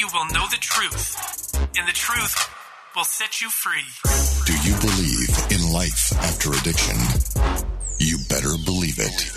you will know the truth, and the truth will set you free. Do you believe in life after addiction? You better believe it.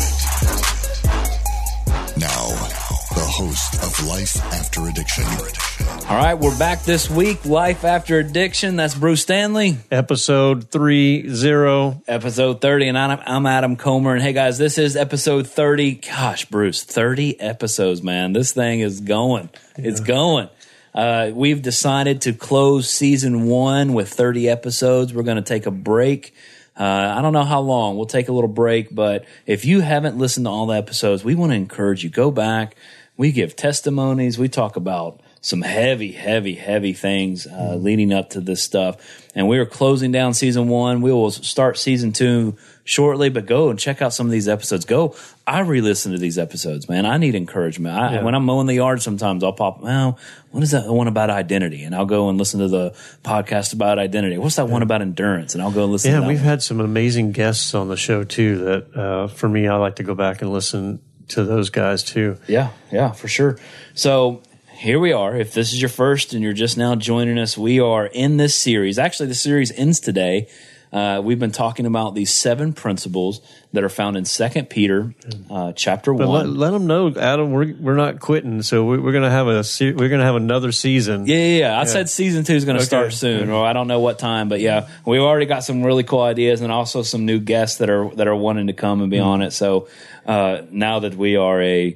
Now, the host of Life After Addiction. All right, we're back this week, Life After Addiction. That's Bruce Stanley. Episode 30. Episode 30, and I'm Adam Comer. And hey, guys, this is episode 30. Gosh, Bruce, 30 episodes, man. This thing is going. Yeah. It's going. We've decided to close season 1 with 30 episodes. We're going to take a break. I don't know how long. We'll take a little break, but if you haven't listened to all the episodes, we want to encourage you. Go back. We give testimonies. We talk about some heavy things leading up to this stuff. And we are closing down season 1. We will start season 2 shortly, but go and check out some of these episodes. I re-listen to these episodes, man. I need encouragement. When I'm mowing the yard sometimes, I'll pop, what is that one about identity? And I'll go and listen to the podcast about identity. What's that one about endurance? And I'll go and listen to that. Yeah, we've had some amazing guests on the show, too, that for me, I like to go back and listen to those guys, too. Yeah, for sure. So here we are. If this is your first and you're just now joining us, we are in this series. Actually, the series ends today. We've been talking about these 7 principles that are found in 2 Peter chapter 1. But let them know, Adam, we're not quitting. So we're going to have another season. Yeah. I said season 2 is going to start soon, or I don't know what time, but yeah, we've already got some really cool ideas and also some new guests that are wanting to come and be on it. So now that we are a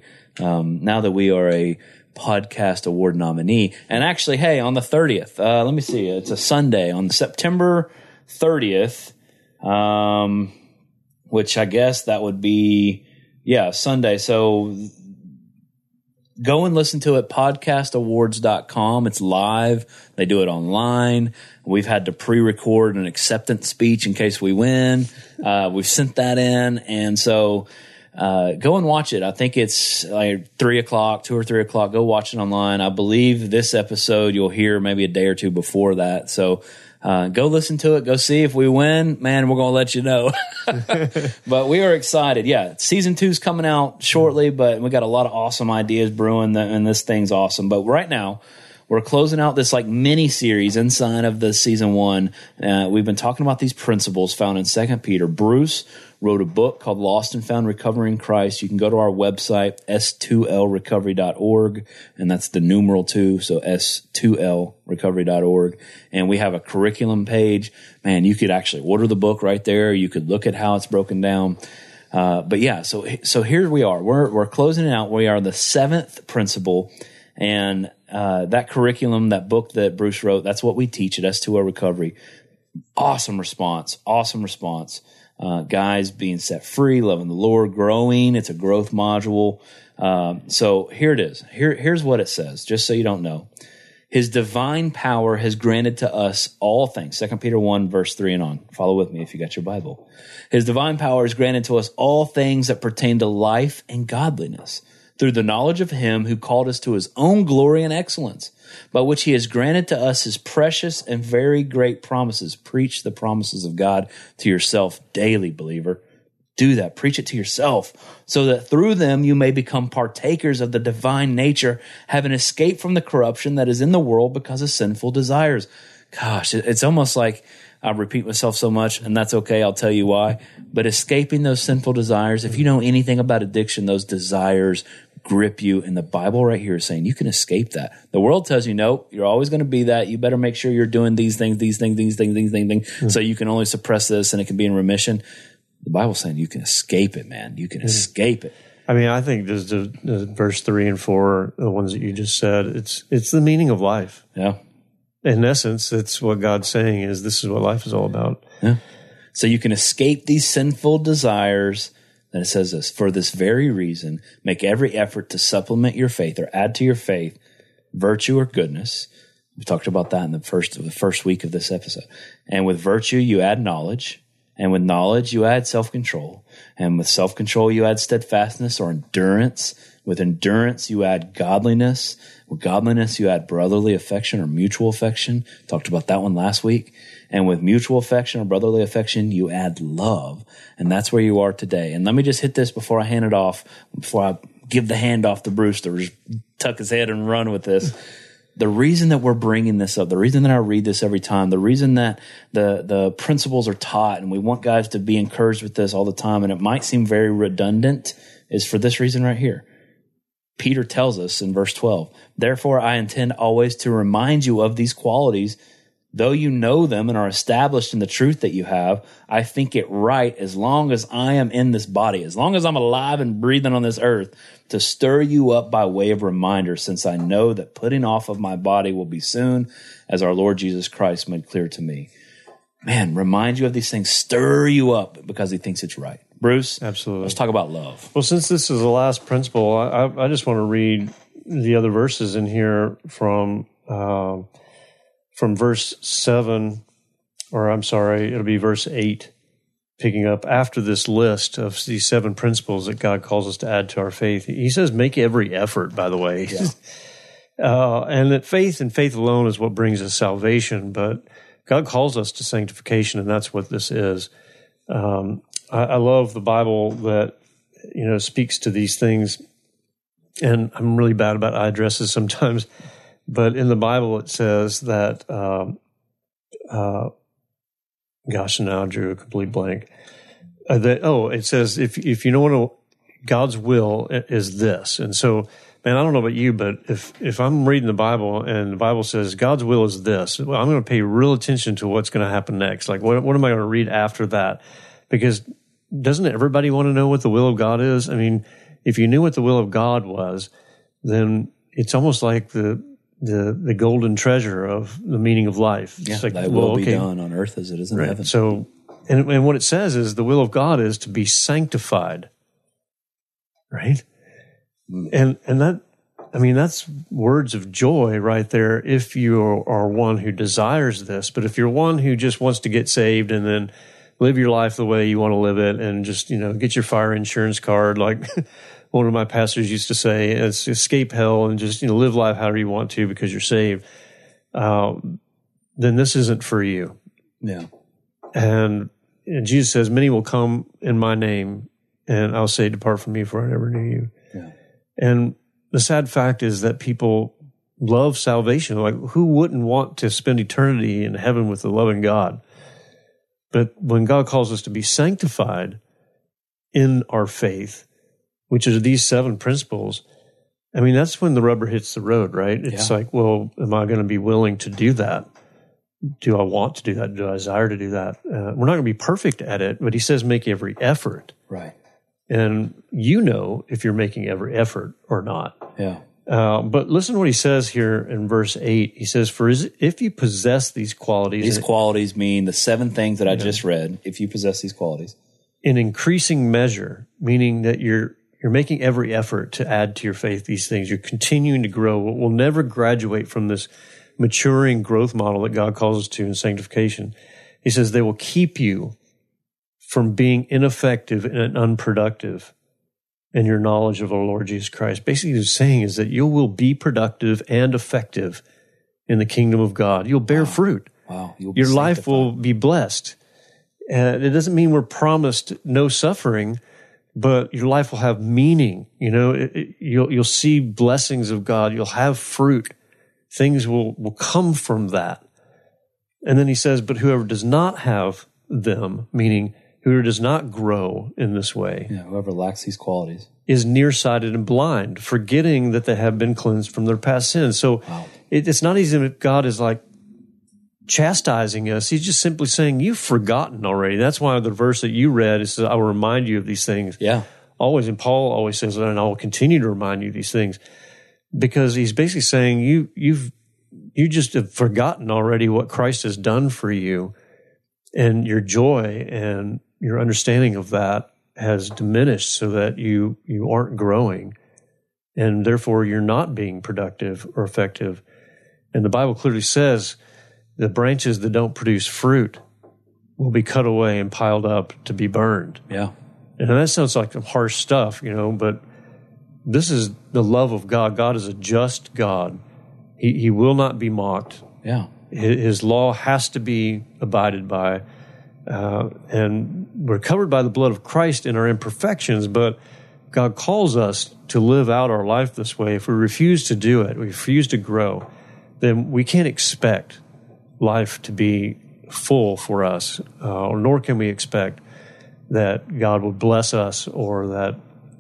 podcast award nominee, and actually, hey, on the 30th, let me see, it's a Sunday on September 30th, which I guess that would be, Sunday. So go and listen to it, podcastawards.com. It's live. They do it online. We've had to pre-record an acceptance speech in case we win. We've sent that in. And so go and watch it. I think it's like 3 o'clock, 2 or 3 o'clock. Go watch it online. I believe this episode you'll hear maybe a day or two before that. So go listen to it. Go see if we win. Man, we're going to let you know. But we are excited. Yeah, season 2 is coming out shortly, but we got a lot of awesome ideas brewing, and this thing's awesome. But right now, we're closing out this like mini series inside of the season 1. We've been talking about these principles found in 2 Peter. Bruce wrote a book called Lost and Found Recovering Christ. You can go to our website, s2lrecovery.org, and that's the numeral 2, so s2lrecovery.org. And we have a curriculum page. Man, you could actually order the book right there. You could look at how it's broken down. But yeah, so here we are. We're closing it out. We are the 7th principle, and that curriculum, that book that Bruce wrote, that's what we teach at S2L Recovery. Awesome response. Guys being set free, loving the Lord, growing. It's a growth module. So here it is. Here's what it says, just so you don't know. His divine power has granted to us all things. 2 Peter 1, verse 3 and on. Follow with me if you got your Bible. His divine power has granted to us all things that pertain to life and godliness, through the knowledge of him who called us to his own glory and excellence, by which he has granted to us his precious and very great promises. Preach the promises of God to yourself daily, believer. Do that. Preach it to yourself, so that through them you may become partakers of the divine nature, having escaped from the corruption that is in the world because of sinful desires. Gosh, it's almost like I repeat myself so much, and that's okay. I'll tell you why. But escaping those sinful desires, if you know anything about addiction, those desires grip you. And the Bible right here is saying you can escape that. The world tells you, nope, you're always going to be that. You better make sure you're doing these things, so you can only suppress this and it can be in remission. The Bible's saying you can escape it, man. You can escape it. I mean, I think just the verse 3 and 4, the ones that you just said, it's the meaning of life. Yeah. In essence, it's what God's saying is this is what life is all about. Yeah. So you can escape these sinful desires. And it says this, for this very reason, make every effort to supplement your faith or add to your faith virtue or goodness. We talked about that in the first week of this episode. And with virtue, you add knowledge. And with knowledge, you add self-control. And with self-control, you add steadfastness or endurance. With endurance, you add godliness. With godliness, you add brotherly affection or mutual affection. Talked about that one last week. And with mutual affection or brotherly affection, you add love. And that's where you are today. And let me just hit this before I hand it off, before I give the hand off to Brewster, just tuck his head and run with this. The reason that we're bringing this up, the reason that I read this every time, the reason that the principles are taught and we want guys to be encouraged with this all the time, and it might seem very redundant, is for this reason right here. Peter tells us in verse 12, therefore I intend always to remind you of these qualities, though you know them and are established in the truth that you have. I think it right, as long as I am in this body, as long as I'm alive and breathing on this earth, to stir you up by way of reminder, since I know that putting off of my body will be soon, as our Lord Jesus Christ made clear to me. Man, remind you of these things, stir you up because he thinks it's right. Bruce, absolutely. Let's talk about love. Well, since this is the last principle, I just want to read the other verses in here from verse 7, or I'm sorry, it'll be verse 8, picking up after this list of these 7 principles that God calls us to add to our faith. He says, make every effort, by the way. Yeah. And that faith and faith alone is what brings us salvation, but God calls us to sanctification, and that's what this is. I love the Bible that, speaks to these things, and I'm really bad about eye addresses sometimes, but in the Bible it says that, gosh, now I drew a complete blank. It says, if you don't want to, God's will is this. And so, man, I don't know about you, but if I'm reading the Bible and the Bible says God's will is this, well, I'm going to pay real attention to what's going to happen next. Like, what am I going to read after that? Because doesn't everybody want to know what the will of God is? I mean, if you knew what the will of God was, then it's almost like the golden treasure of the meaning of life. It's like, thy will be done on earth as it is in heaven. So, and what it says is the will of God is to be sanctified, right? And that, I mean, that's words of joy right there if you are one who desires this. But if you're one who just wants to get saved and then live your life the way you want to live it and just, get your fire insurance card, like one of my pastors used to say, it's escape hell and just, live life however you want to because you're saved, then this isn't for you. Yeah. And Jesus says, many will come in my name and I'll say, depart from me, for I never knew you. Yeah. And the sad fact is that people love salvation. Like, who wouldn't want to spend eternity in heaven with the loving God? But when God calls us to be sanctified in our faith, which are these 7 principles, I mean, that's when the rubber hits the road, right? It's like, well, am I going to be willing to do that? Do I want to do that? Do I desire to do that? We're not going to be perfect at it, but he says make every effort. Right. And if you're making every effort or not. Yeah. But listen to what he says here in verse 8. He says, if you possess these qualities. These qualities mean the 7 things that I just read. If you possess these qualities. In increasing measure, meaning that you're making every effort to add to your faith these things. You're continuing to grow. We'll never graduate from this maturing growth model that God calls us to in sanctification. He says they will keep you from being ineffective and unproductive in your knowledge of our Lord Jesus Christ. Basically, what he's saying is that you will be productive and effective in the kingdom of God. You'll bear fruit. Wow. You'll be your life sanctified. will be blessed. And it doesn't mean we're promised no suffering, but your life will have meaning. You'll see blessings of God. You'll have fruit. Things will come from that. And then he says, but whoever does not have them, meaning whoever does not grow in this way, whoever lacks these qualities, is nearsighted and blind, forgetting that they have been cleansed from their past sins. So it's not easy if God is like chastising us. He's just simply saying, you've forgotten already. That's why the verse that you read is, I will remind you of these things. Yeah. Always. And Paul always says, and I will continue to remind you of these things. Because he's basically saying you just have forgotten already what Christ has done for you, and your joy and your understanding of that has diminished so that you aren't growing, and therefore you're not being productive or effective. And the Bible clearly says the branches that don't produce fruit will be cut away and piled up to be burned. Yeah. And that sounds like some harsh stuff, but this is the love of God. God is a just God. He will not be mocked. Yeah. His law has to be abided by. And we're covered by the blood of Christ in our imperfections, but God calls us to live out our life this way, if we refuse to do it, we refuse to grow, then we can't expect life to be full for us, nor can we expect that God would bless us or that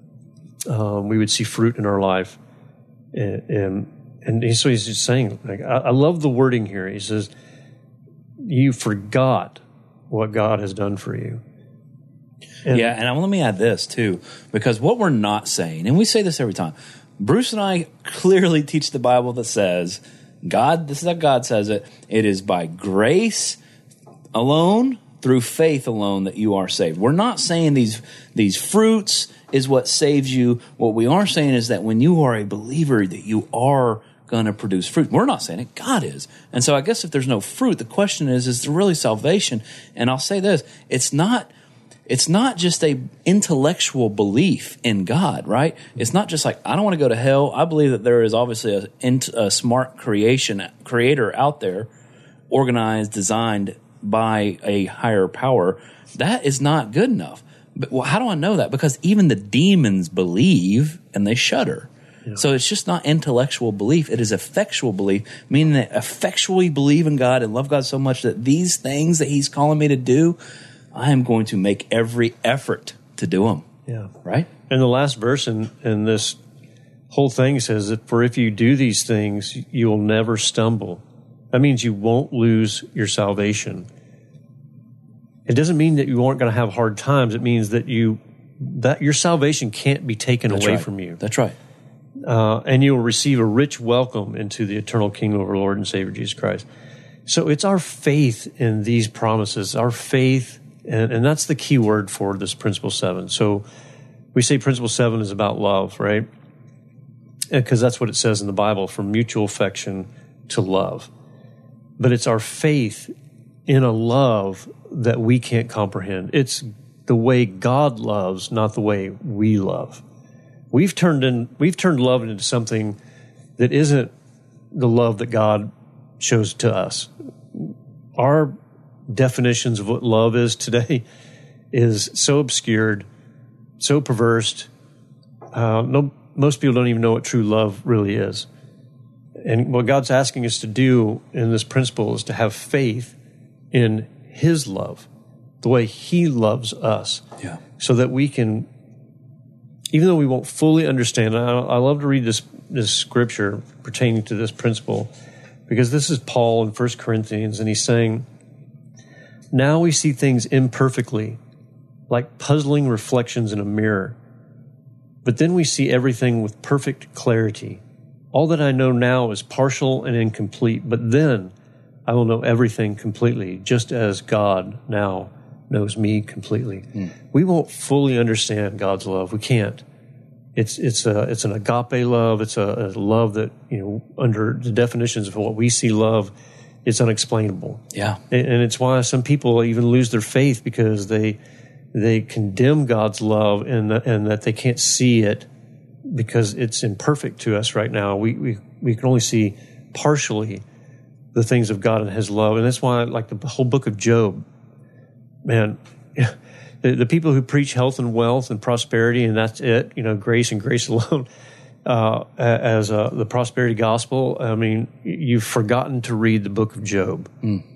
we would see fruit in our life. And so he's just saying, like, I love the wording here. He says, you forgot what God has done for you. And let me add this too, because what we're not saying, and we say this every time, Bruce and I clearly teach the Bible that says, God, this is how God says it, it is by grace alone, through faith alone, that you are saved. We're not saying these fruits is what saves you. What we are saying is that when you are a believer, that you are going to produce fruit. We're not saying it, God is. And so I guess if there's no fruit, the question is there really salvation? And I'll say this, it's not just a intellectual belief in God, right? It's not just like, I don't want to go to hell. I believe that there is obviously a smart creator out there, organized, designed by a higher power. That is not good enough. But how do I know that? Because even the demons believe and they shudder. Yeah. So it's just not intellectual belief. It is effectual belief, meaning that effectually believe in God and love God so much that these things that he's calling me to do, I am going to make every effort to do them. Yeah. Right? And the last verse in this whole thing says that for if you do these things, you will never stumble. That means you won't lose your salvation. It doesn't mean that you aren't going to have hard times. It means that your salvation can't be taken away from you. That's right. And you will receive a rich welcome into the eternal kingdom of our Lord and Savior Jesus Christ. So it's our faith in these promises, our faith, and that's the key word for this principle 7. So we say principle 7 is about love, right? Because that's what it says in the Bible, from mutual affection to love. But it's our faith in a love that we can't comprehend. It's the way God loves, not the way we love. We've turned love into something that isn't the love that God shows to us. Our definitions of what love is today is so obscured, so perverse. Most people don't even know what true love really is. And what God's asking us to do in this principle is to have faith in his love, the way he loves us, so that we can, even though we won't fully understand, I love to read this scripture pertaining to this principle, because this is Paul in 1 Corinthians, and he's saying, now we see things imperfectly, like puzzling reflections in a mirror, but then we see everything with perfect clarity. All that I know now is partial and incomplete, but then I will know everything completely, just as God now knows me completely. We won't fully understand God's love. We can't. It's an agape love. It's a love that, under the definitions of what we see love, it's unexplainable. Yeah. And it's why some people even lose their faith, because they condemn God's love and that they can't see it because it's imperfect to us right now. We can only see partially the things of God and his love. And that's why, like the whole book of Job, man, the people who preach health and wealth and prosperity, and that's it, grace and grace alone, as the prosperity gospel, I mean, you've forgotten to read the book of Job.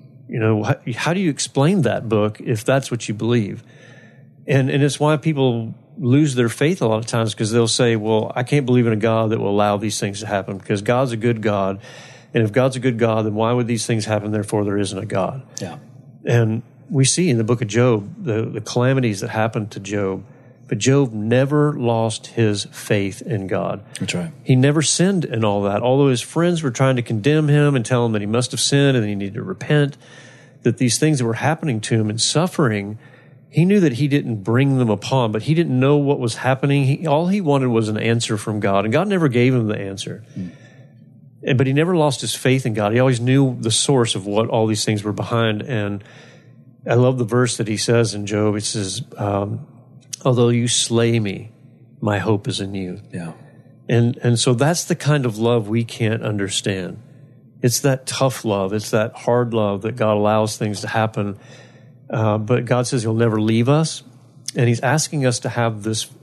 How do you explain that book if that's what you believe? And it's why people lose their faith a lot of times, because they'll say, well, I can't believe in a God that will allow these things to happen, because God's a good God. And if God's a good God, then why would these things happen? Therefore, there isn't a God. Yeah. And we see in the book of Job the calamities that happened to Job, but Job never lost his faith in God. That's right. He never sinned in all that. Although his friends were trying to condemn him and tell him that he must have sinned and he needed to repent, that these things that were happening to him and suffering, he knew that he didn't bring them upon, but he didn't know what was happening. All he wanted was an answer from God, and God never gave him the answer. But he never lost his faith in God. He always knew the source of what all these things were behind. And I love the verse that he says in Job. It says, although you slay me, my hope is in you. Yeah. And so that's the kind of love we can't understand. It's that tough love. It's that hard love that God allows things to happen. But God says he'll never leave us. And he's asking us to have this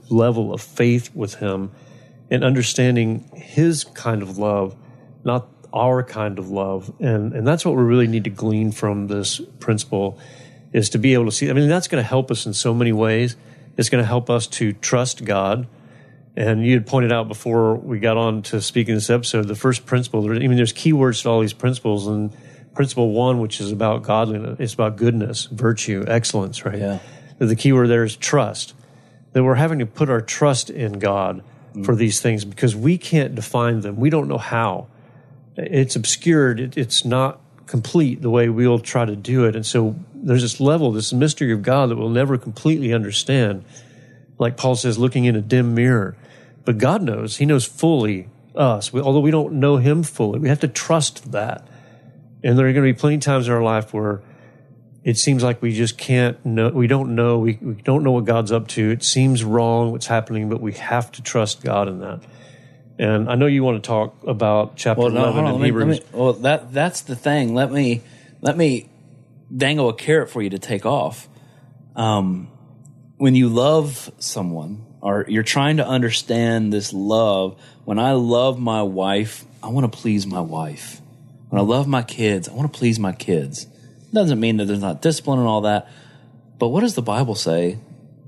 level of faith with him and understanding his kind of love, not our kind of love. And that's what we really need to glean from this principle, is to be able to see. I mean, that's going to help us in so many ways. It's going to help us to trust God. And you had pointed out before we got on to speaking this episode, the first principle, there's key words to all these principles. And principle 1, which is about godliness, it's about goodness, virtue, excellence, right? Yeah. The key word there is trust. That we're having to put our trust in God for these things because we can't define them. We don't know how. It's obscured. It's not complete the way we'll try to do it. And so there's this level, this mystery of God that we'll never completely understand. Like Paul says, looking in a dim mirror. But God knows. He knows fully us. Although we don't know him fully, we have to trust that. And there are going to be plenty of times in our life where it seems like we just can't know. We don't know. We don't know what God's up to. It seems wrong what's happening, but we have to trust God in that. And I know you want to talk about chapter 11 in Hebrews. That's the thing. Let me dangle a carrot for you to take off. When you love someone, or you're trying to understand this love, when I love my wife, I want to please my wife. When I love my kids, I want to please my kids. It doesn't mean that there's not discipline and all that. But what does the Bible say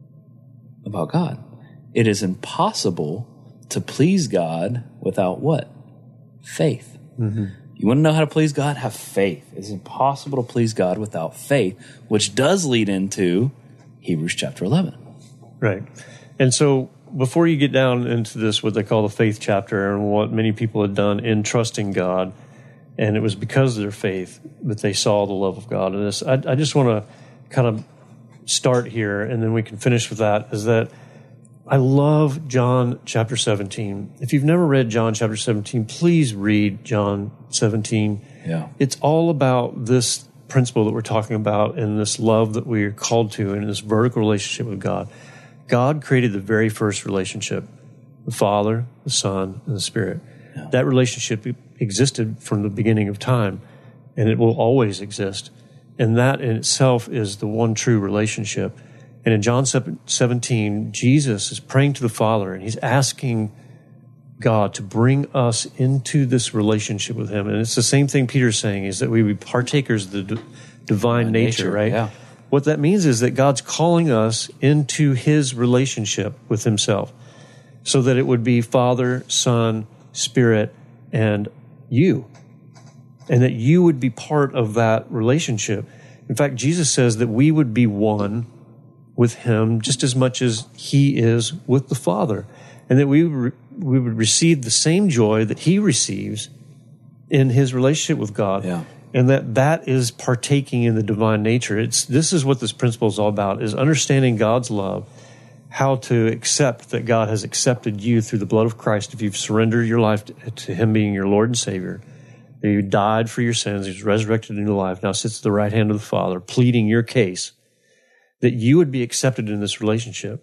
about God? It is impossible to please God without what? Faith. Mm-hmm. You want to know how to please God? Have faith. It's impossible to please God without faith, which does lead into Hebrews chapter 11. Right. And so before you get down into this, what they call the faith chapter, and what many people had done in trusting God, and it was because of their faith that they saw the love of God in this. I just want to kind of start here, and then we can finish with that, is that I love John chapter 17. If you've never read John chapter 17, please read John 17. Yeah. It's all about this principle that we're talking about and this love that we're called to in this vertical relationship with God. God created the very first relationship, the Father, the Son, and the Spirit. Yeah. That relationship existed from the beginning of time, and it will always exist. And that in itself is the one true relationship. And in John 17, Jesus is praying to the Father, and he's asking God to bring us into this relationship with him. And it's the same thing Peter's saying, is that we be partakers of the divine nature, right? Yeah. What that means is that God's calling us into his relationship with himself, so that it would be Father, Son, Spirit, and you, and that you would be part of that relationship. In fact, Jesus says that we would be one with him just as much as he is with the Father, and that we would receive the same joy that he receives in his relationship with God. Yeah. And that is partaking in the divine nature. This is what this principle is all about, is understanding God's love, how to accept that God has accepted you through the blood of Christ if you've surrendered your life to him being your Lord and Savior, that you died for your sins, he was resurrected into life, now sits at the right hand of the Father, pleading your case, that you would be accepted in this relationship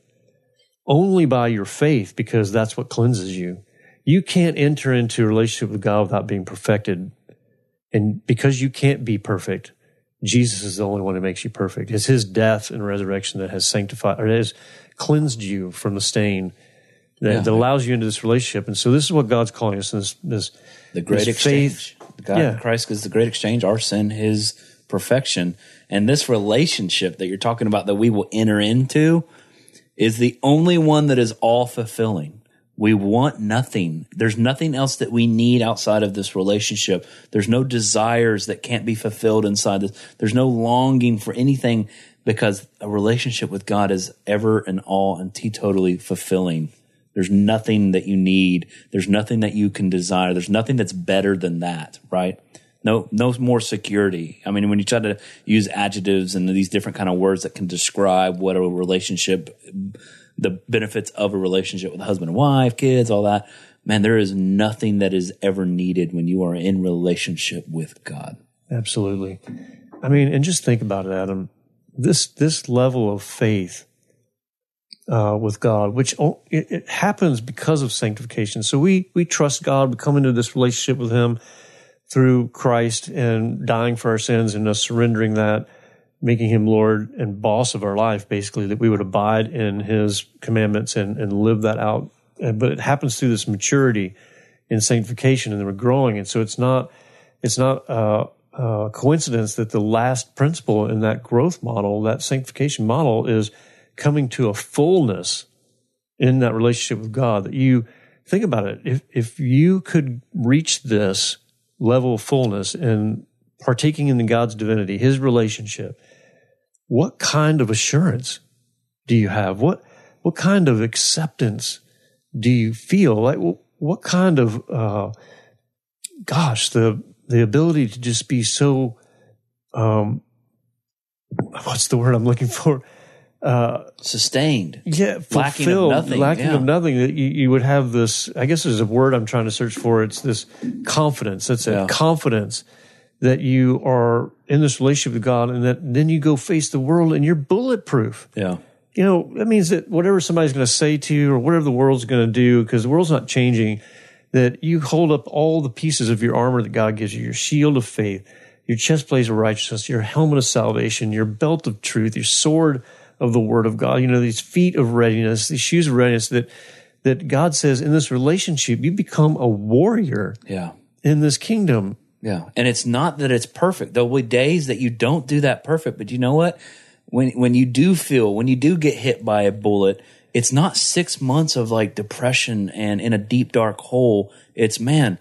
only by your faith, because that's what cleanses you. You can't enter into a relationship with God without being perfected. And because you can't be perfect, Jesus is the only one who makes you perfect. It's his death and resurrection that has sanctified, or has cleansed you from the stain that allows you into this relationship. And so this is what God's calling us, this the great exchange. Faith. Christ is the great exchange, our sin, his perfection. And this relationship that you're talking about that we will enter into is the only one that is all fulfilling. We want nothing. There's nothing else that we need outside of this relationship. There's no desires that can't be fulfilled inside this. There's no longing for anything, because a relationship with God is ever and all and teetotally fulfilling. There's nothing that you need. There's nothing that you can desire. There's nothing that's better than that, right? No more security. I mean, when you try to use adjectives and these different kind of words that can describe what a relationship, the benefits of a relationship with a husband and wife, kids, all that, man, there is nothing that is ever needed when you are in relationship with God. Absolutely. I mean, and just think about it, Adam. This level of faith with God, which it happens because of sanctification. So we trust God. We come into this relationship with him through Christ and dying for our sins and us surrendering that. making him Lord and boss of our life, basically, that we would abide in his commandments and live that out. But it happens through this maturity in sanctification, and then we're growing. And so it's not coincidence that the last principle in that growth model, that sanctification model, is coming to a fullness in that relationship with God. That you think about it, if you could reach this level of fullness and partaking in God's divinity, his relationship, what kind of assurance do you have? What kind of acceptance do you feel? Like, what kind of, the ability to just be so, what's the word I'm looking for? Sustained. Yeah, fulfilled. Lacking of nothing. That you would have this, I guess there's a word I'm trying to search for. It's this confidence. That's a confidence that you are in this relationship with God, and that then you go face the world and you're bulletproof. Yeah. You know, that means that whatever somebody's going to say to you or whatever the world's going to do, because the world's not changing, that you hold up all the pieces of your armor that God gives you, your shield of faith, your chest plate of righteousness, your helmet of salvation, your belt of truth, your sword of the word of God, you know, these feet of readiness, these shoes of readiness, that God says in this relationship, you become a warrior in this kingdom. Yeah. And it's not that it's perfect. There'll be days that you don't do that perfect, but you know what? When you do get hit by a bullet, it's not 6 months of like depression and in a deep, dark hole. It's that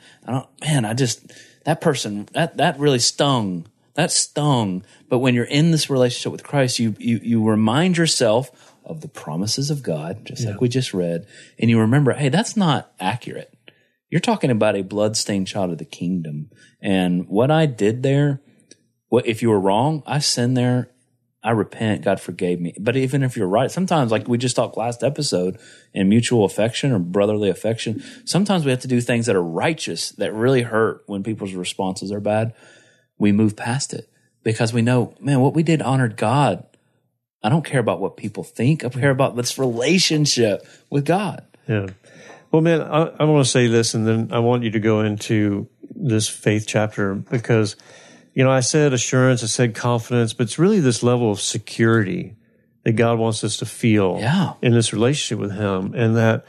person, that really stung. That stung. But when you're in this relationship with Christ, you remind yourself of the promises of God, just like we just read, and you remember, hey, that's not accurate. You're talking about a blood-stained child of the kingdom. And what I did there, if you were wrong, I sinned there, I repent, God forgave me. But even if you're right, sometimes, like we just talked last episode, in mutual affection or brotherly affection, sometimes we have to do things that are righteous, that really hurt when people's responses are bad. We move past it because we know, man, what we did honored God. I don't care about what people think. I care about this relationship with God. Yeah. Well, man, I want to say this, and then I want you to go into this faith chapter because, you know, I said assurance, I said confidence, but it's really this level of security that God wants us to feel in this relationship with him. And that,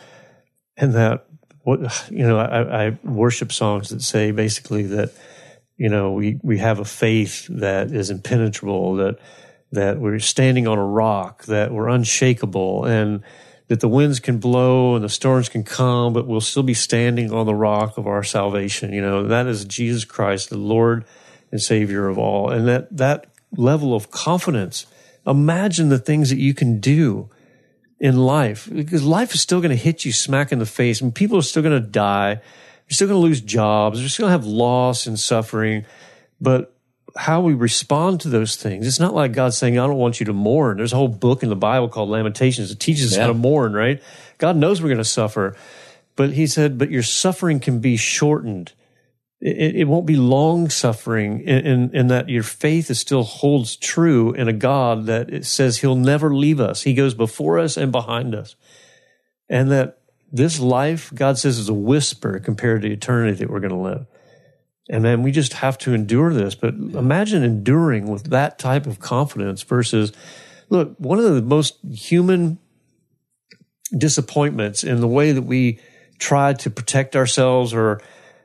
what, you know, I worship songs that say basically that, you know, we have a faith that is impenetrable, that we're standing on a rock, that we're unshakable, and that the winds can blow and the storms can come, but we'll still be standing on the rock of our salvation. You know, that is Jesus Christ, the Lord and Savior of all. And that level of confidence, imagine the things that you can do in life, because life is still going to hit you smack in the face, and people are still going to die. You're still going to lose jobs. You're still going to have loss and suffering. But how we respond to those things, it's not like God's saying, I don't want you to mourn. There's a whole book in the Bible called Lamentations that teaches us how to mourn, right? God knows we're going to suffer. But he said, but your suffering can be shortened. It won't be long suffering in that your faith still holds true in a God that it says he'll never leave us. He goes before us and behind us. And that this life, God says, is a whisper compared to eternity that we're going to live. And then we just have to endure this. But imagine enduring with that type of confidence versus, look, one of the most human disappointments in the way that we try to protect ourselves or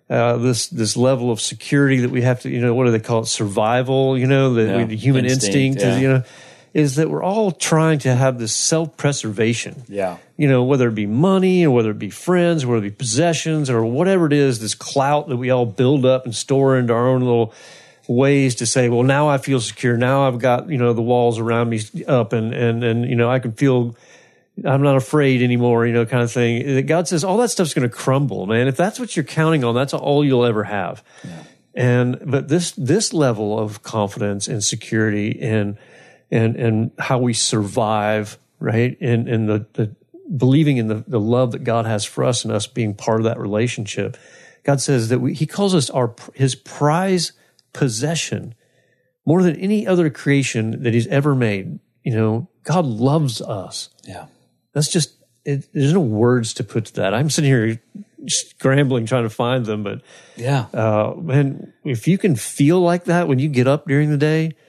this level of security that we have to, you know, what do they call it? Survival, you know, the human instinct is, you know, is that we're all trying to have this self-preservation. Yeah. You know, whether it be money or whether it be friends, or whether it be possessions or whatever it is, this clout that we all build up and store into our own little ways to say, well, now I feel secure. Now I've got, you know, the walls around me up and you know, I can feel I'm not afraid anymore, you know, kind of thing. God says all that stuff's going to crumble, man. If that's what you're counting on, that's all you'll ever have. Yeah. But this level of confidence and security and how we survive, right? And the believing in the love that God has for us and us being part of that relationship. God says that he calls us his prize possession more than any other creation that he's ever made. You know, God loves us. Yeah. That's just, there's no words to put to that. I'm sitting here scrambling, trying to find them, but man, if you can feel like that when you get up during the day,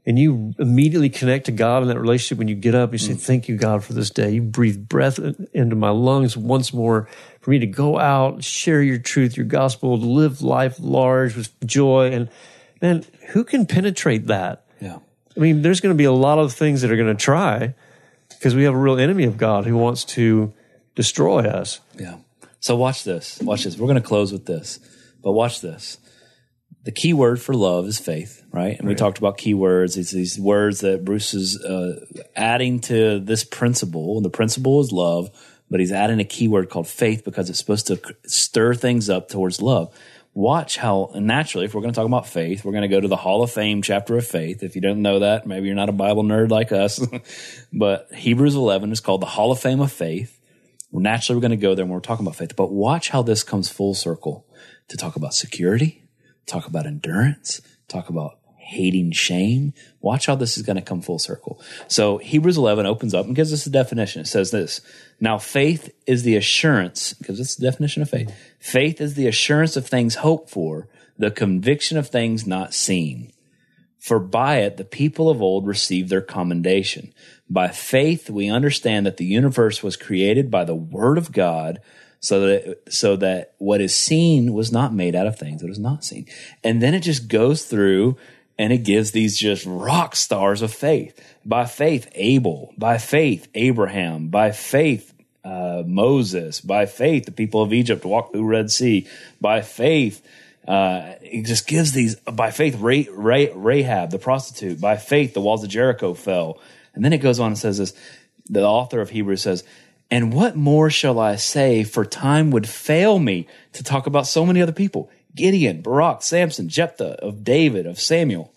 and you immediately connect to God in that relationship when you get up, you say, thank you, God, for this day. You breathe breath into my lungs once more for me to go out, share your truth, your gospel, live life large with joy. And man, who can penetrate that? Yeah. I mean, there's going to be a lot of things that are going to try because we have a real enemy of God who wants to destroy us. Yeah. So watch this. Watch this. We're going to close with this, but watch this. The key word for love is faith, right? And we talked about key words. It's these words that Bruce is adding to this principle. And the principle is love, but he's adding a key word called faith because it's supposed to stir things up towards love. Watch how, naturally, if we're going to talk about faith, we're going to go to the Hall of Fame chapter of faith. If you don't know that, maybe you're not a Bible nerd like us. But Hebrews 11 is called the Hall of Fame of faith. Naturally, we're going to go there when we're talking about faith. But watch how this comes full circle to talk about security, talk about endurance, talk about hating shame. Watch how this is going to come full circle. So Hebrews 11 opens up and gives us a definition. It says this: now faith is the assurance, gives us the definition of faith. Faith is the assurance of things hoped for, the conviction of things not seen. For by it the people of old received their commendation. By faith we understand that the universe was created by the word of God, so that what is seen was not made out of things that is not seen. And then it just goes through and it gives these just rock stars of faith. By faith, Abel. By faith, Abraham. By faith, Moses. By faith, the people of Egypt walked through Red Sea. By faith, it just gives these. By faith, Rahab, the prostitute. By faith, the walls of Jericho fell. And then it goes on and says this. The author of Hebrews says, and what more shall I say, for time would fail me to talk about so many other people. Gideon, Barak, Samson, Jephthah, of David, of Samuel,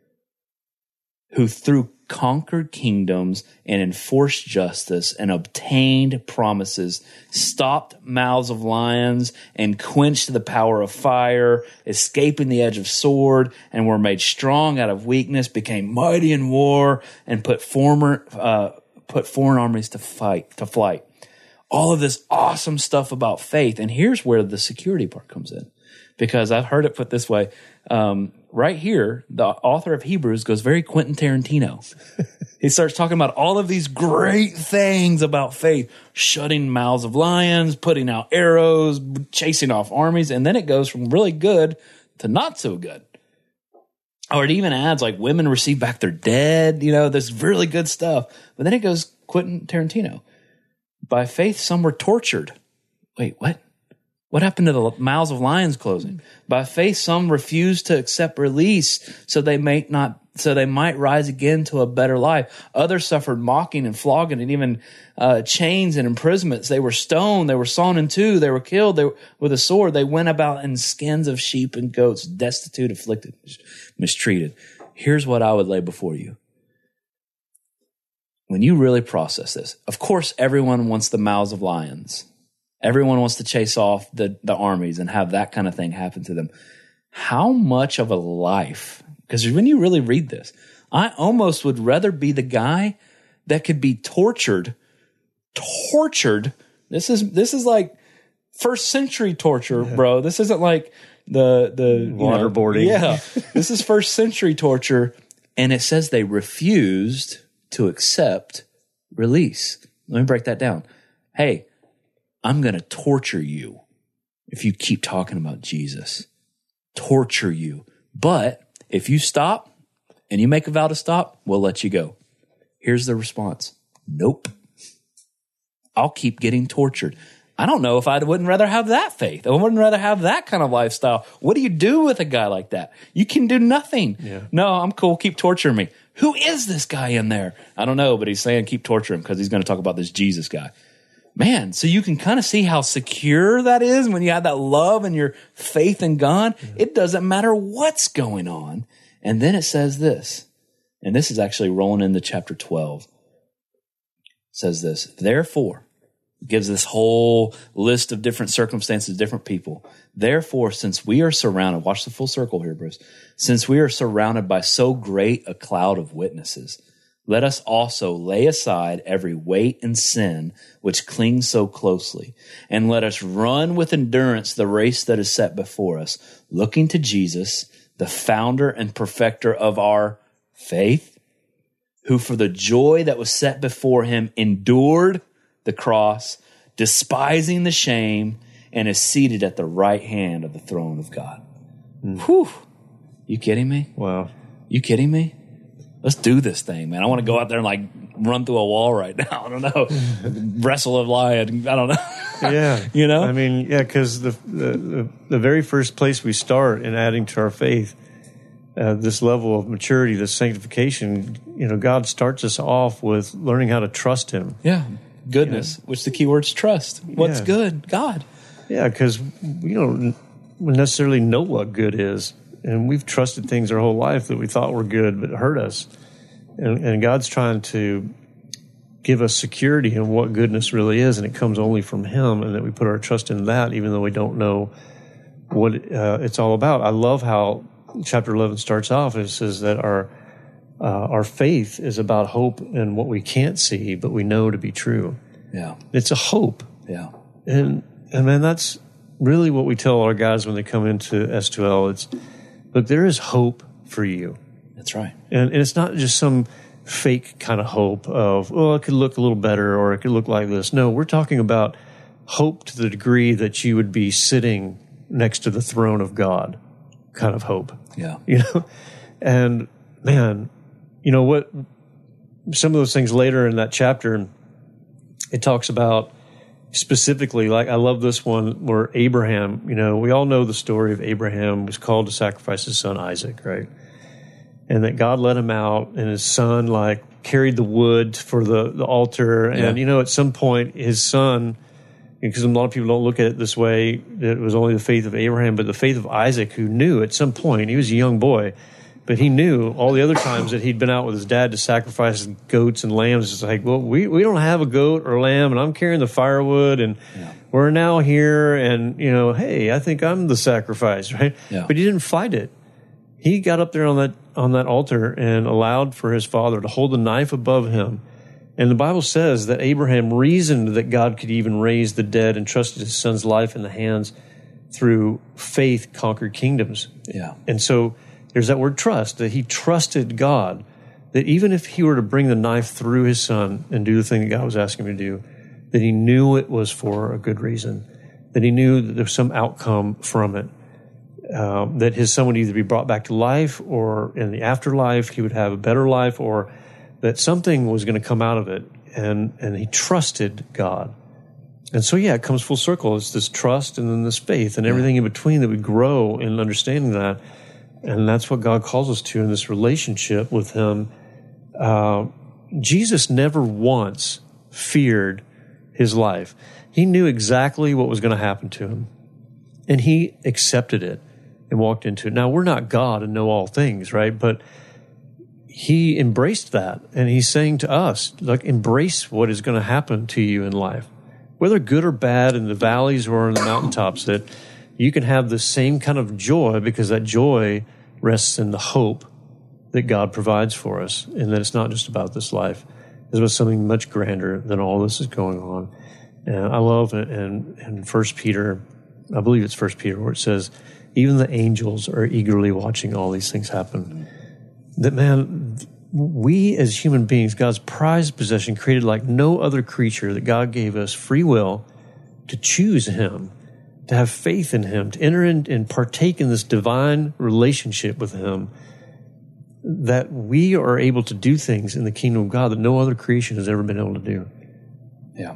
who through conquered kingdoms and enforced justice and obtained promises, stopped mouths of lions and quenched the power of fire, escaping the edge of sword, and were made strong out of weakness, became mighty in war, and put foreign armies to flight. All of this awesome stuff about faith. And here's where the security part comes in. Because I've heard it put this way. Right here, the author of Hebrews goes very Quentin Tarantino. He starts talking about all of these great things about faith. Shutting mouths of lions, putting out arrows, chasing off armies. And then it goes from really good to not so good. Or it even adds like women receive back their dead. You know, this really good stuff. But then it goes Quentin Tarantino. By faith, some were tortured. Wait, what? What happened to the mouths of lions closing? By faith, some refused to accept release so they might rise again to a better life. Others suffered mocking and flogging and even chains and imprisonments. They were stoned. They were sawn in two. They were killed with a sword. They went about in skins of sheep and goats, destitute, afflicted, mistreated. Here's what I would lay before you. When you really process this, of course, everyone wants the mouths of lions. Everyone wants to chase off the armies and have that kind of thing happen to them. How much of a life? Because when you really read this, I almost would rather be the guy that could be tortured. This is like first century torture, bro. This isn't like the waterboarding. Yeah, this is first century torture, and it says they refused to accept release. Let me break that down. Hey, I'm going to torture you if you keep talking about Jesus. Torture you. But if you stop and you make a vow to stop, we'll let you go. Here's the response. Nope. I'll keep getting tortured. I don't know if I wouldn't rather have that faith. I wouldn't rather have that kind of lifestyle. What do you do with a guy like that? You can do nothing. Yeah. No, I'm cool. Keep torturing me. Who is this guy in there? I don't know, but he's saying keep torturing him because he's going to talk about this Jesus guy. Man, so you can kind of see how secure that is when you have that love and your faith in God. Mm-hmm. It doesn't matter what's going on. And then it says this, and this is actually rolling into chapter 12. It says this, therefore, gives this whole list of different circumstances, different people. Therefore, since we are surrounded, watch the full circle here, Bruce. Since we are surrounded by so great a cloud of witnesses, let us also lay aside every weight and sin which clings so closely, and let us run with endurance the race that is set before us, looking to Jesus, the founder and perfecter of our Faith, who for the joy that was set before him endured the cross, despising the shame, and is seated at the right hand of the throne of God. Whew. You kidding me? Wow. You kidding me? Let's do this thing, man. I want to go out there and like run through a wall right now. I don't know. Wrestle a lion. I don't know. Yeah. You know? I mean, yeah, because the very first place we start in adding to our faith, this level of maturity, this sanctification, God starts us off with learning how to trust him. Yeah. Goodness, which the key word's trust. What's good? God. Yeah, because we don't necessarily know what good is. And we've trusted things our whole life that we thought were good but hurt us. And God's trying to give us security in what goodness really is, and it comes only from him, and that we put our trust in that even though we don't know what it's all about. I love how chapter 11 starts off. It says that our faith is about hope in what we can't see but we know to be true. Yeah. It's a hope. Yeah. And man, that's really what we tell our guys when they come into S2L. It's, look, there is hope for you. That's right. And it's not just some fake kind of hope of, well, it could look a little better or it could look like this. No, we're talking about hope to the degree that you would be sitting next to the throne of God kind of hope. Yeah. And man, what, some of those things later in that chapter, it talks about specifically, like I love this one where Abraham, we all know the story of Abraham was called to sacrifice his son Isaac, right? And that God let him out, and his son carried the wood for the altar. And at some point his son, because a lot of people don't look at it this way, that it was only the faith of Abraham, but the faith of Isaac, who knew at some point, he was a young boy, but he knew all the other times that he'd been out with his dad to sacrifice goats and lambs. It's like, well, we don't have a goat or lamb, and I'm carrying the firewood, and we're now here, and, hey, I think I'm the sacrifice, right? Yeah. But he didn't fight it. He got up there on that altar and allowed for his father to hold the knife above him. And the Bible says that Abraham reasoned that God could even raise the dead and trusted his son's life in the hands through faith conquered kingdoms. Yeah. And so there's that word trust, that he trusted God, that even if he were to bring the knife through his son and do the thing that God was asking him to do, that he knew it was for a good reason, that he knew that there was some outcome from it, that his son would either be brought back to life or in the afterlife he would have a better life, or that something was going to come out of it. And he trusted God. And so, it comes full circle. It's this trust and then this faith and everything in between that we grow in understanding that. And that's what God calls us to in this relationship with him. Jesus never once feared his life. He knew exactly what was going to happen to him, and he accepted it and walked into it. Now, we're not God and know all things, right? But he embraced that, and he's saying to us, embrace what is going to happen to you in life, whether good or bad, in the valleys or in the mountaintops, that you can have the same kind of joy, because that joy rests in the hope that God provides for us, and that it's not just about this life. It's about something much grander than all this is going on. And I love it in 1 Peter, I believe it's 1 Peter, where it says, even the angels are eagerly watching all these things happen. That, man, we as human beings, God's prized possession, created like no other creature, that God gave us free will to choose him, to have faith in him, to enter in and partake in this divine relationship with him, that we are able to do things in the kingdom of God that no other creation has ever been able to do. Yeah.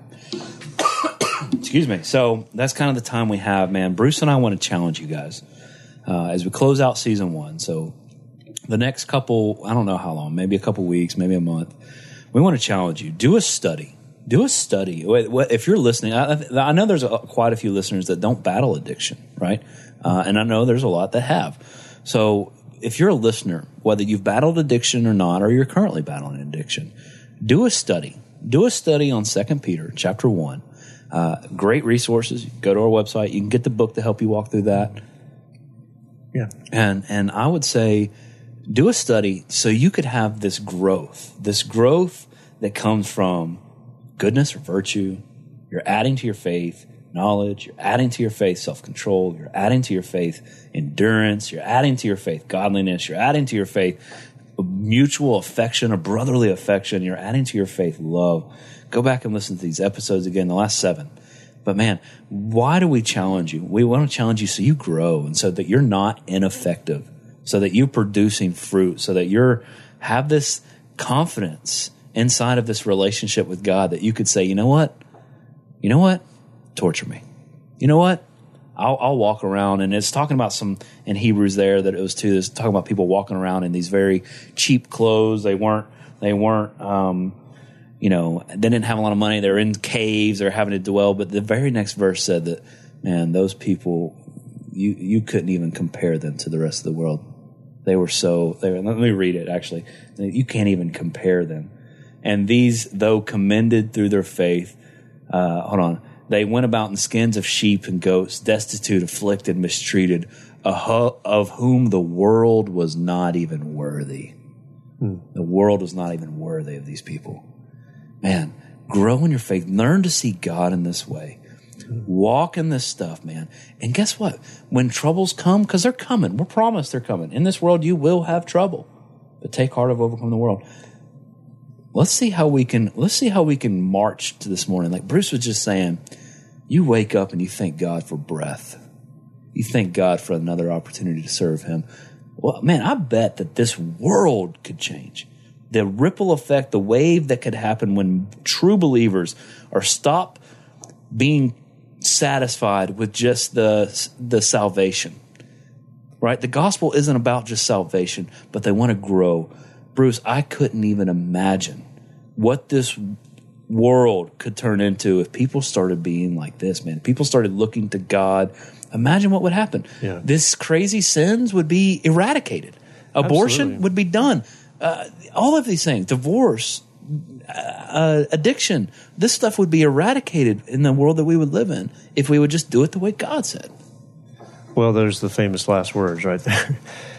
Excuse me. So that's kind of the time we have, man. Bruce and I want to challenge you guys as we close out season 1. So the next couple, I don't know how long, maybe a couple weeks, maybe a month, we want to challenge you. Do a study. Do a study. If you're listening, I know there's quite a few listeners that don't battle addiction, right? And I know there's a lot that have. So if you're a listener, whether you've battled addiction or not, or you're currently battling addiction, do a study. Do a study on 2 Peter chapter 1. Great resources. Go to our website. You can get the book to help you walk through that. Yeah. And I would say do a study so you could have this growth that comes from goodness or virtue. You're adding to your faith knowledge. You're adding to your faith self-control. You're adding to your faith endurance. You're adding to your faith godliness. You're adding to your faith a mutual affection, a brotherly affection. You're adding to your faith love. Go back and listen to these episodes again, the last 7. But man, why do we challenge you? We want to challenge you so you grow and so that you're not ineffective, so that you're producing fruit, so that you're have this confidence inside of this relationship with God that you could say, you know what? Torture me. You know what? I'll walk around, and it's talking about some in Hebrews there that it was too. It's talking about people walking around in these very cheap clothes. They weren't. They didn't have a lot of money. They're in caves. They're having to dwell. But the very next verse said that, man, those people, you couldn't even compare them to the rest of the world. Let me read it. Actually, you can't even compare them. And these, though commended through their faith, they went about in skins of sheep and goats, destitute, afflicted, mistreated, of whom the world was not even worthy. The world was not even worthy of these people. Man, grow in your faith. Learn to see God in this way. Walk in this stuff, man. And guess what? When troubles come, because they're coming, we're promised they're coming. In this world, you will have trouble. But take heart, I've overcome the world. Let's see how we can march to this morning. Like Bruce was just saying, you wake up and you thank God for breath. You thank God for another opportunity to serve him. Well, man, I bet that this world could change. The ripple effect, the wave that could happen when true believers are stop being satisfied with just the salvation, right? The gospel isn't about just salvation, but they want to grow. Bruce, I couldn't even imagine what this world could turn into if people started being like this, man. People started looking to God. Imagine what would happen. Yeah. This crazy sins would be eradicated. Abortion would be done. All of these things, divorce, addiction, this stuff would be eradicated in the world that we would live in if we would just do it the way God said. Well, there's the famous last words right there.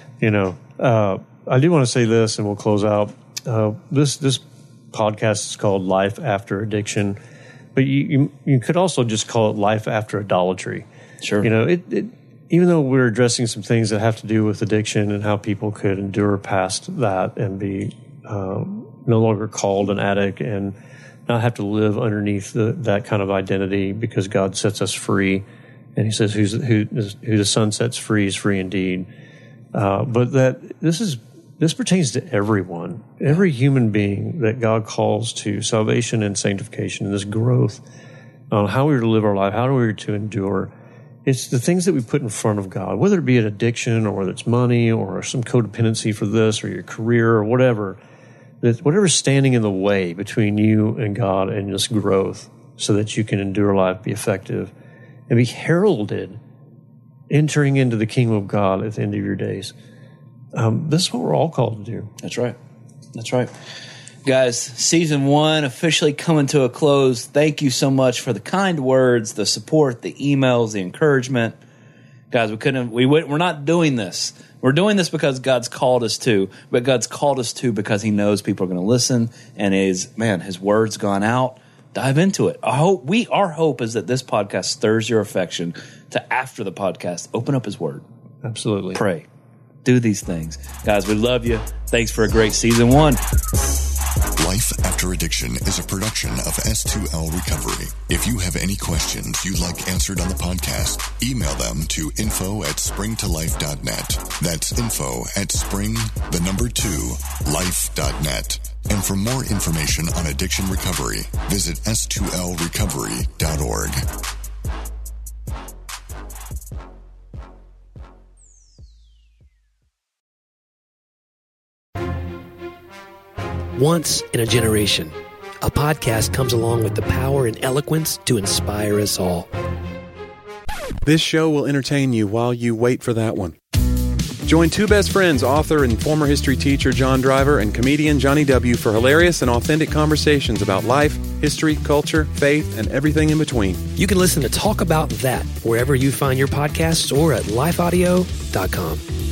I do want to say this, and we'll close out. This podcast is called Life After Addiction, but you could also just call it Life After Idolatry. Sure. Even though we're addressing some things that have to do with addiction and how people could endure past that and be no longer called an addict and not have to live underneath that kind of identity because God sets us free. And he says, who the Son sets free is free indeed. But that this pertains to everyone, every human being that God calls to salvation and sanctification and this growth on how we are to live our life, how we are to endure. It's the things that we put in front of God, whether it be an addiction or whether it's money or some codependency for this or your career or whatever, whatever's standing in the way between you and God and this growth so that you can endure life, be effective, and be heralded entering into the kingdom of God at the end of your days. This is what we're all called to do. That's right. That's right. Guys, season 1 officially coming to a close. Thank you so much for the kind words, the support, the emails, the encouragement. Guys, we're not doing this. We're doing this because God's called us to, but God's called us to because he knows people are going to listen, and his word's gone out. Dive into it. Our hope is that this podcast stirs your affection to, after the podcast, open up his word. Absolutely. Pray. Do these things. Guys, we love you. Thanks for a great season 1. Life After Addiction is a production of S2L Recovery. If you have any questions you'd like answered on the podcast, email them to info@springtolife.net. That's info@spring2life.net. And for more information on addiction recovery, visit s2lrecovery.org. Once in a generation, a podcast comes along with the power and eloquence to inspire us all. This show will entertain you while you wait for that one. Join two best friends, author and former history teacher John Driver and comedian Johnny W. for hilarious and authentic conversations about life, history, culture, faith, and everything in between. You can listen to Talk About That wherever you find your podcasts or at lifeaudio.com.